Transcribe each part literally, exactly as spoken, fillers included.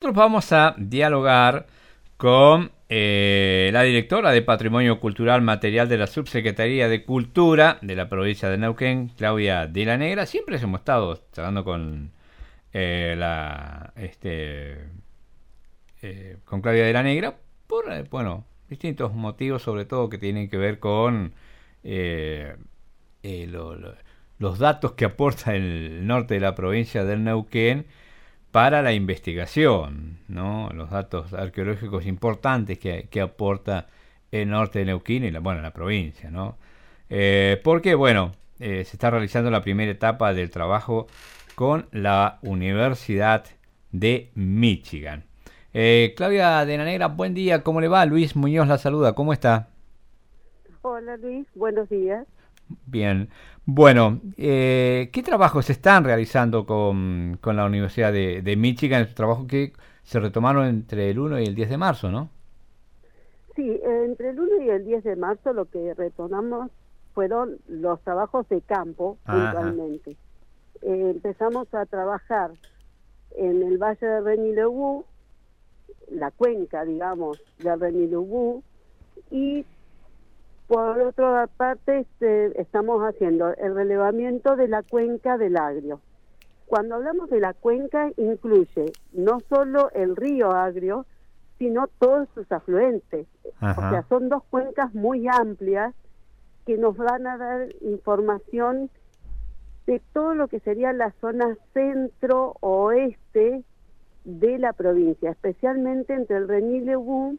nosotros vamos a dialogar con eh, la directora de Patrimonio Cultural Material de la Subsecretaría de Cultura de la provincia de Neuquén, Claudia de la Negra. Siempre hemos estado charlando con eh, la este eh, con Claudia de la Negra por eh, bueno distintos motivos, sobre todo que tienen que ver con eh, eh, lo, lo, los datos que aporta el norte de la provincia del Neuquén para la investigación, ¿no? Los datos arqueológicos importantes que, que aporta el norte de Neuquén y la, bueno, la provincia, ¿no? Eh, porque, bueno, eh, se está realizando la primera etapa del trabajo con la Universidad de Michigan. Eh, Claudia de la Negra, buen día, ¿cómo le va? Luis Muñoz la saluda, ¿cómo está? Hola Luis, buenos días. Bien, bueno, eh, ¿qué trabajos se están realizando con, con la Universidad de, de Michigan? Es un trabajo que se retomaron entre el uno y el diez de marzo, ¿no? Sí, eh, entre el uno y el diez de marzo lo que retomamos fueron los trabajos de campo, Ajá. puntualmente. Eh, empezamos a trabajar en el Valle de Renilebú, la cuenca, digamos, de Renilebú, y por otra parte este, estamos haciendo el relevamiento de la cuenca del Agrio. Cuando hablamos de la cuenca, incluye no solo el río Agrio, sino todos sus afluentes. Ajá. O sea, son dos cuencas muy amplias que nos van a dar información de todo lo que sería la zona centro-oeste de la provincia, especialmente entre el Renilebú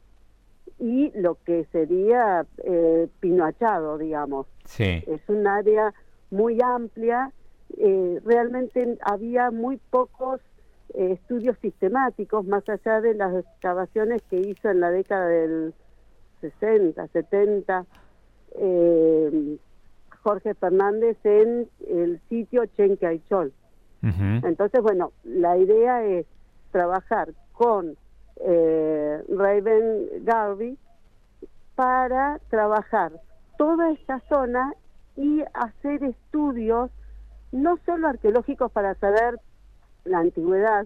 y lo que sería eh, Pinoachado, digamos. Sí. Es un área muy amplia. Eh, realmente había muy pocos eh, estudios sistemáticos, más allá de las excavaciones que hizo en la década del sesenta, setenta, eh, Jorge Fernández en el sitio Chenquaychol. Uh-huh. Entonces, bueno, la idea es trabajar con eh, Raven Garvey para trabajar toda esta zona y hacer estudios no solo arqueológicos para saber la antigüedad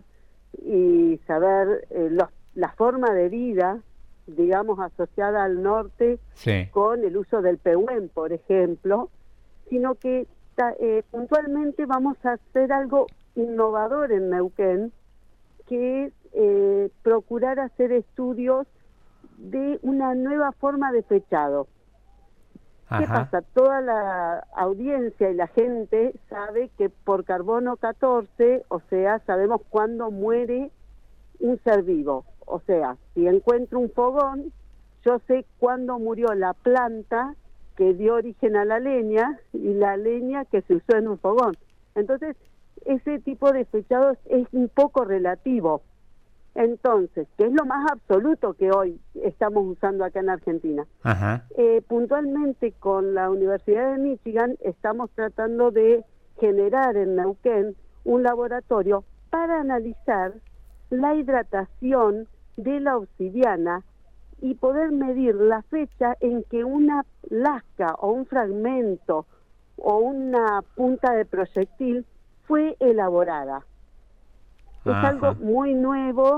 y saber eh, los, la forma de vida, digamos, asociada al norte, Sí. con el uso del pehuen, por ejemplo, sino que eh, puntualmente vamos a hacer algo innovador en Neuquén, que es eh, procurar hacer estudios de una nueva forma de fechado. ¿Qué Ajá. pasa? Toda la audiencia y la gente sabe que por carbono catorce, o sea, sabemos cuándo muere un ser vivo. O sea, si encuentro un fogón, yo sé cuándo murió la planta que dio origen a la leña y la leña que se usó en un fogón. Entonces, ese tipo de fechados es un poco relativo. Entonces, que es lo más absoluto que hoy estamos usando acá en Argentina. Ajá. Eh, puntualmente con la Universidad de Michigan estamos tratando de generar en Neuquén un laboratorio para analizar la hidratación de la obsidiana y poder medir la fecha en que una lasca o un fragmento o una punta de proyectil fue elaborada. Es Ajá. algo muy nuevo.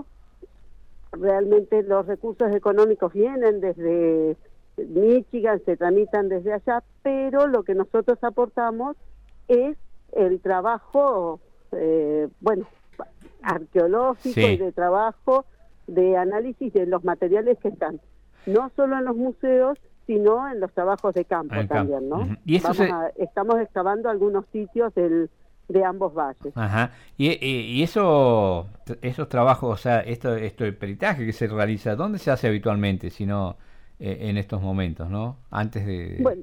Realmente los recursos económicos vienen desde Michigan, se tramitan desde allá, pero lo que nosotros aportamos es el trabajo, eh, bueno, arqueológico Sí. y de trabajo de análisis de los materiales que están, no solo en los museos, sino en los trabajos de campo En también, campo. ¿no? Uh-huh. Y eso Vamos se... a, estamos excavando algunos sitios del de ambos valles. Ajá. Y, y, y eso, esos trabajos, o sea, esto, esto de peritaje que se realiza, ¿dónde se hace habitualmente, si no eh, en estos momentos, ¿no? Antes de... Bueno,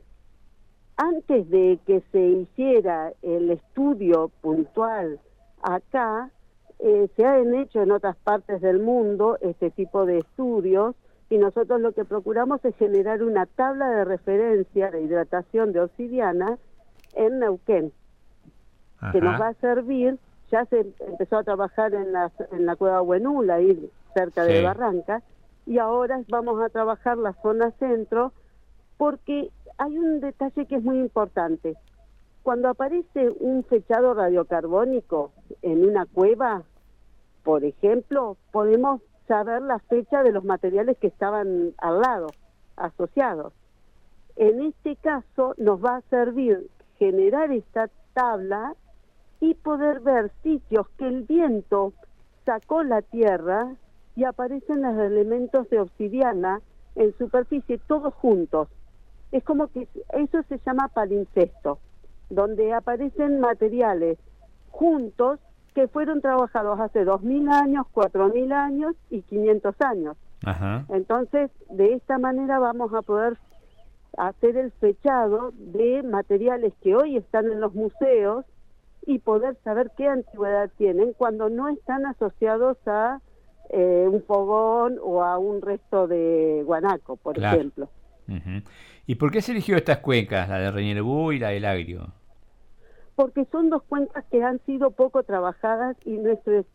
antes de que se hiciera el estudio puntual acá, eh, se han hecho en otras partes del mundo este tipo de estudios, y nosotros lo que procuramos es generar una tabla de referencia de hidratación de obsidiana en Neuquén, Ajá. que nos va a servir. Ya se empezó a trabajar en la, en la cueva Buenula, ahí cerca Sí. de Barranca, y ahora vamos a trabajar la zona centro, porque hay un detalle que es muy importante. Cuando aparece un fechado radiocarbónico en una cueva, por ejemplo, podemos saber la fecha de los materiales que estaban al lado, asociados. En este caso nos va a servir generar esta tabla y poder ver sitios que el viento sacó la tierra y aparecen los elementos de obsidiana en superficie todos juntos. Es como que eso se llama palincesto, donde aparecen materiales juntos que fueron trabajados hace dos mil años, cuatro mil años y quinientos años. Ajá. Entonces, de esta manera vamos a poder hacer el fechado de materiales que hoy están en los museos y poder saber qué antigüedad tienen cuando no están asociados a eh, un fogón o a un resto de guanaco, por Claro. ejemplo. Uh-huh. ¿Y por qué se eligió estas cuencas, la de Reñelebú y la del Agrio? Porque son dos cuencas que han sido poco trabajadas y nuestro,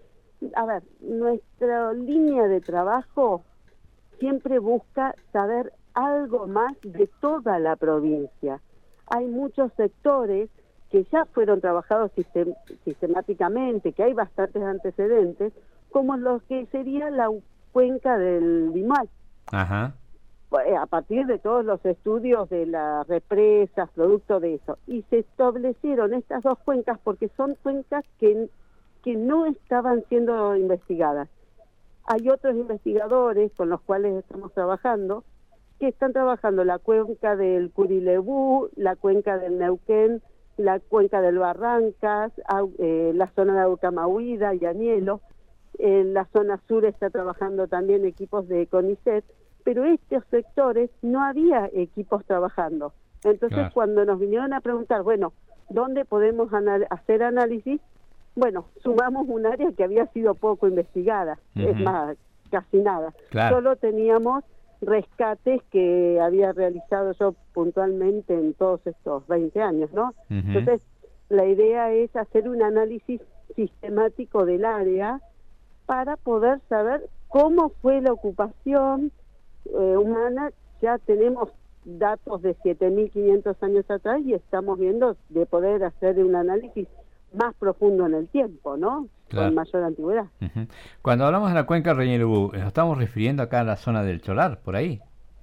a ver, nuestra línea de trabajo siempre busca saber algo más de toda la provincia. Hay muchos sectores que ya fueron trabajados sistem, sistemáticamente, que hay bastantes antecedentes, como lo que sería la cuenca del Limal. Ajá. A partir de todos los estudios de las represas, producto de eso. Y se establecieron estas dos cuencas porque son cuencas que, que no estaban siendo investigadas. Hay otros investigadores con los cuales estamos trabajando que están trabajando la cuenca del Curilebú, la cuenca del Neuquén, la cuenca del Barrancas, eh, la zona de Aucamahuida y Anielo. En la zona sur está trabajando también equipos de CONICET, pero estos sectores no había equipos trabajando. Entonces, claro, cuando nos vinieron a preguntar, bueno, ¿dónde podemos anal- hacer análisis? Bueno, sumamos un área que había sido poco investigada, uh-huh. es más, casi nada. Claro. Solo teníamos rescates que había realizado yo puntualmente en todos estos veinte años, ¿no? Uh-huh. Entonces, la idea es hacer un análisis sistemático del área para poder saber cómo fue la ocupación eh, humana. Ya tenemos datos de siete mil quinientos años atrás y estamos viendo de poder hacer un análisis más profundo en el tiempo, ¿no? Claro. Con mayor antigüedad. Uh-huh. Cuando hablamos de la cuenca Reñelebú, ¿nos estamos refiriendo acá a la zona del Cholar, por ahí?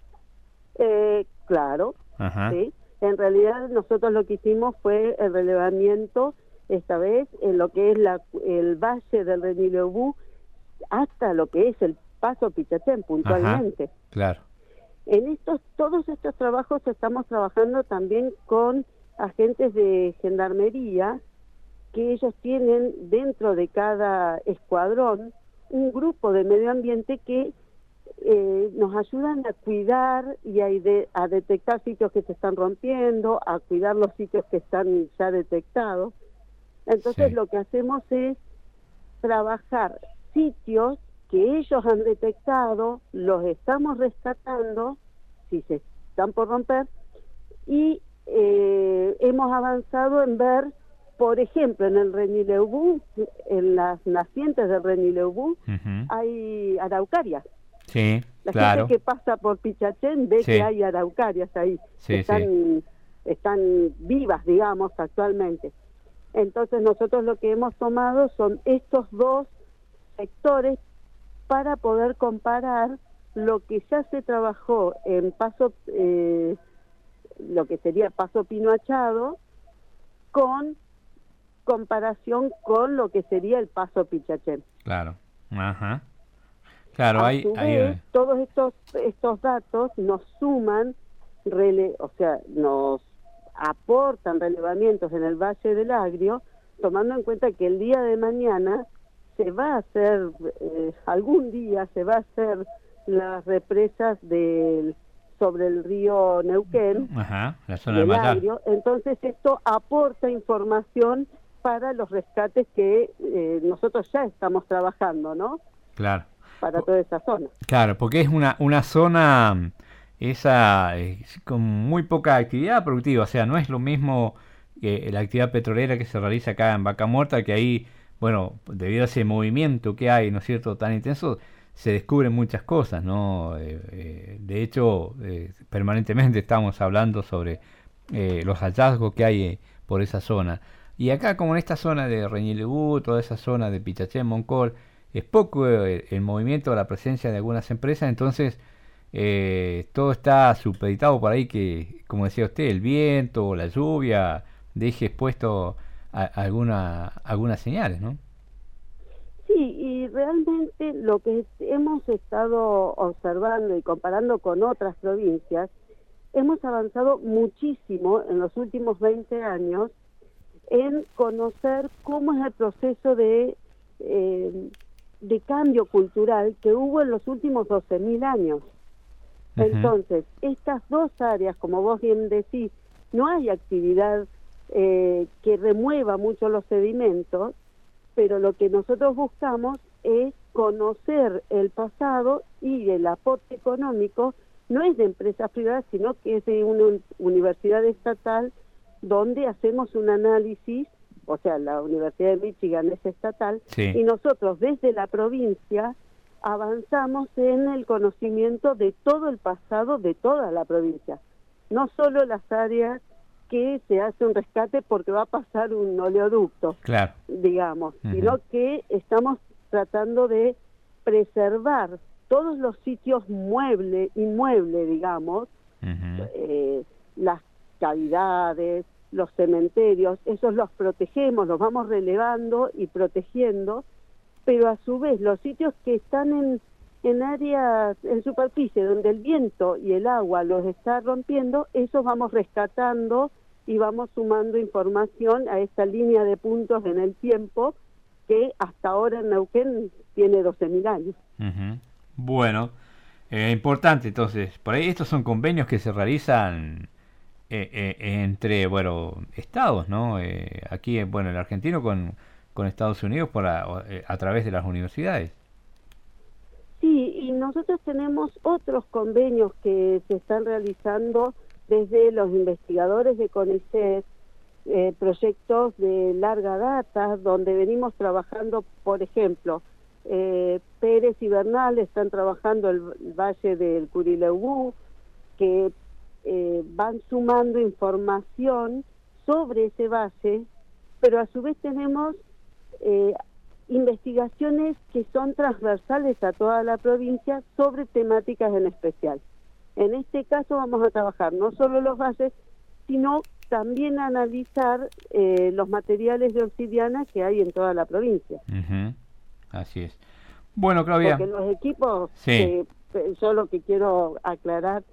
Eh, claro, uh-huh. sí. En realidad nosotros lo que hicimos fue el relevamiento, esta vez, en lo que es la, el valle del Reñelebú, hasta lo que es el Paso Pichachén, puntualmente. Uh-huh. Claro. En estos, todos estos trabajos estamos trabajando también con agentes de gendarmería, que ellos tienen dentro de cada escuadrón un grupo de medio ambiente que eh, nos ayudan a cuidar y a, de, a detectar sitios que se están rompiendo, a cuidar los sitios que están ya detectados. Entonces sí. Lo que hacemos es trabajar sitios que ellos han detectado, los estamos rescatando, si se están por romper, y eh, hemos avanzado en ver, por ejemplo, en el Reñelebú, en las nacientes del Reñelebú, uh-huh. hay araucarias. Sí, La claro. gente que pasa por Pichachén ve sí. que hay araucarias ahí, sí, están, sí. están vivas, digamos, actualmente. Entonces nosotros lo que hemos tomado son estos dos sectores para poder comparar lo que ya se trabajó en Paso, eh, lo que sería Paso Pino Achado, con comparación con lo que sería el Paso Pichachén. Claro, ajá. Claro, a hay, su hay... vez, todos estos estos datos nos suman, rele, o sea, nos aportan relevamientos en el Valle del Agrio, tomando en cuenta que el día de mañana se va a hacer, eh, algún día se va a hacer las represas del sobre el río Neuquén, ajá, la zona del del Agrio. Entonces esto aporta información para los rescates que eh, nosotros ya estamos trabajando, ¿no? Claro. Para toda esa zona. Claro, porque es una una zona esa eh, con muy poca actividad productiva, o sea, no es lo mismo que la actividad petrolera que se realiza acá en Vaca Muerta, que ahí, bueno, debido a ese movimiento que hay, ¿no es cierto?, tan intenso, se descubren muchas cosas, ¿no? Eh, eh, de hecho, eh, permanentemente estamos hablando sobre eh, los hallazgos que hay eh, por esa zona. Y acá, como en esta zona de Reñilegú, toda esa zona de Pichachén, Moncol, es poco el, el movimiento, la presencia de algunas empresas, entonces eh, todo está supeditado por ahí que, como decía usted, el viento o la lluvia deje expuesto a, a alguna, algunas señales, ¿no? Sí, y realmente lo que hemos estado observando y comparando con otras provincias, hemos avanzado muchísimo en los últimos veinte años en conocer cómo es el proceso de, eh, de cambio cultural que hubo en los últimos doce mil años. Uh-huh. Entonces, estas dos áreas, como vos bien decís, no hay actividad eh, que remueva mucho los sedimentos, pero lo que nosotros buscamos es conocer el pasado, y el aporte económico no es de empresas privadas, sino que es de una universidad estatal, donde hacemos un análisis, o sea, la Universidad de Michigan es estatal, sí. Y nosotros desde la provincia avanzamos en el conocimiento de todo el pasado de toda la provincia, no solo las áreas que se hace un rescate porque va a pasar un oleoducto, claro, digamos, uh-huh. Sino que estamos tratando de preservar todos los sitios mueble, inmueble, digamos, uh-huh. eh, las cavidades, los cementerios, esos los protegemos, los vamos relevando y protegiendo, pero a su vez los sitios que están en, en áreas, en superficie, donde el viento y el agua los está rompiendo, esos vamos rescatando y vamos sumando información a esta línea de puntos en el tiempo que hasta ahora en Neuquén tiene doce mil años. Uh-huh. Bueno, eh, importante entonces, por ahí estos son convenios que se realizan eh, eh, entre, bueno, estados, ¿no? Eh, aquí, bueno, el argentino con, con Estados Unidos por a, eh, a través de las universidades. Sí, y nosotros tenemos otros convenios que se están realizando desde los investigadores de CONICET, eh, proyectos de larga data, donde venimos trabajando, por ejemplo, eh, Pérez y Bernal están trabajando el, el Valle del Curileubú, que eh, van sumando información sobre ese valle, pero a su vez tenemos eh, investigaciones que son transversales a toda la provincia sobre temáticas en especial. En este caso vamos a trabajar no solo los valles, sino también analizar eh, los materiales de obsidiana que hay en toda la provincia. Uh-huh. Así es. Bueno, Claudia. Porque los equipos, sí. eh, yo lo que quiero aclarar,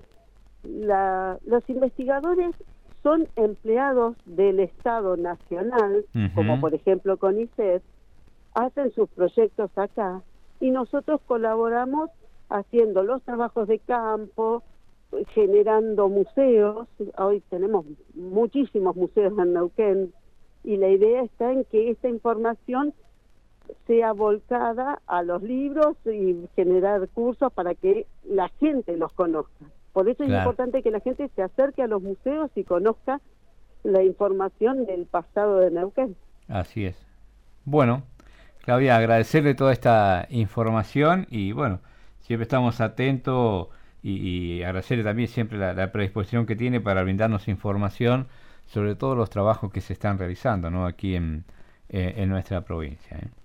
la, los investigadores son empleados del Estado Nacional, uh-huh. Como por ejemplo CONICET, hacen sus proyectos acá, y nosotros colaboramos haciendo los trabajos de campo, generando museos. Hoy tenemos muchísimos museos en Neuquén, y la idea está en que esta información sea volcada a los libros y generar cursos para que la gente los conozca. Por eso claro. Es importante que la gente se acerque a los museos y conozca la información del pasado de Neuquén. Así es. Bueno, Claudia, agradecerle toda esta información y bueno, siempre estamos atentos y, y agradecerle también siempre la, la predisposición que tiene para brindarnos información sobre todos los trabajos que se están realizando, ¿no? Aquí en, eh, en nuestra provincia, ¿eh?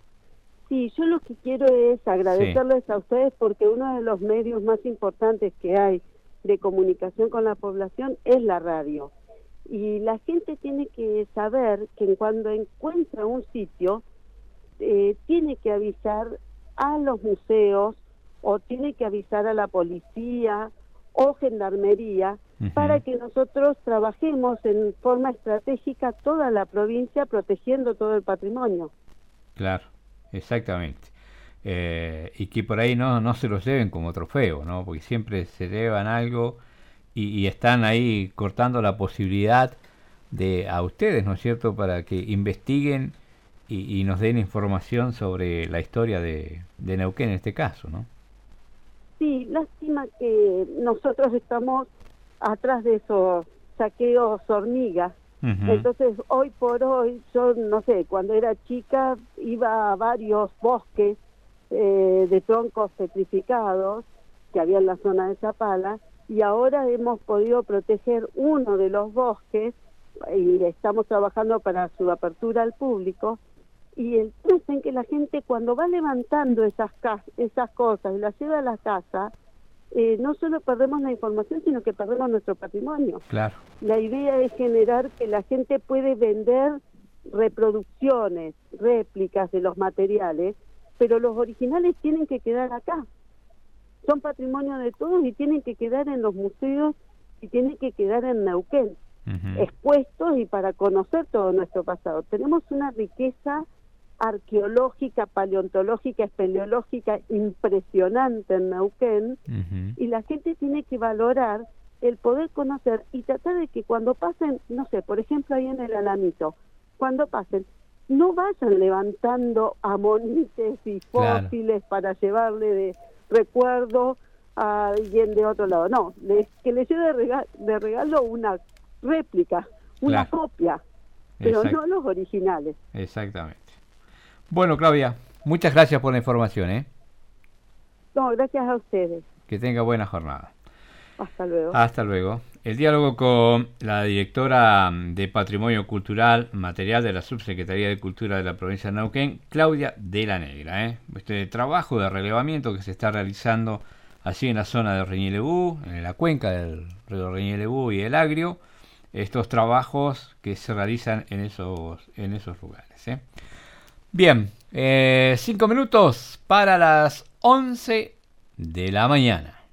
Sí, yo lo que quiero es agradecerles sí. a ustedes, porque uno de los medios más importantes que hay de comunicación con la población es la radio. Y la gente tiene que saber que cuando encuentra un sitio, eh, tiene que avisar a los museos o tiene que avisar a la policía o gendarmería, uh-huh. para que nosotros trabajemos en forma estratégica toda la provincia protegiendo todo el patrimonio. Claro. Exactamente. Eh, y que por ahí no, no se los lleven como trofeo, ¿no? Porque siempre se llevan algo y, y están ahí cortando la posibilidad de a ustedes, ¿no es cierto?, para que investiguen y, y nos den información sobre la historia de, de Neuquén en este caso, ¿no? Sí, lástima que nosotros estamos atrás de esos saqueos hormigas. Uh-huh. Entonces, hoy por hoy, yo no sé, cuando era chica iba a varios bosques eh, de troncos petrificados que había en la zona de Zapala, y ahora hemos podido proteger uno de los bosques y estamos trabajando para su apertura al público, y el tema es en que la gente cuando va levantando esas, esas cosas y las lleva a la casa, eh, no solo perdemos la información, sino que perdemos nuestro patrimonio. Claro. La idea es generar que la gente puede vender reproducciones, réplicas de los materiales, pero los originales tienen que quedar acá. Son patrimonio de todos y tienen que quedar en los museos y tienen que quedar en Neuquén, uh-huh. expuestos y para conocer todo nuestro pasado. Tenemos una riqueza arqueológica, paleontológica, espeleológica impresionante en Neuquén, uh-huh. y la gente tiene que valorar el poder conocer y tratar de que cuando pasen, no sé, por ejemplo ahí en el Alamito, cuando pasen, no vayan levantando amonites y fósiles, claro, para llevarle de recuerdo a alguien de otro lado. No, les, que le lleve de regalo, de regalo una réplica, una, claro, copia, pero Exact- no los originales. Exactamente. Bueno, Claudia, muchas gracias por la información, ¿eh? No, gracias a ustedes. Que tenga buena jornada. Hasta luego. Hasta luego. El diálogo con la directora de Patrimonio Cultural Material de la Subsecretaría de Cultura de la provincia de Neuquén, Claudia de la Negra. ¿eh? Este trabajo de relevamiento que se está realizando allí en la zona de Reñelebú, en la cuenca del río Reñelebú y el Agrio, estos trabajos que se realizan en esos, en esos lugares. ¿eh? Bien, eh, cinco minutos para las once de la mañana.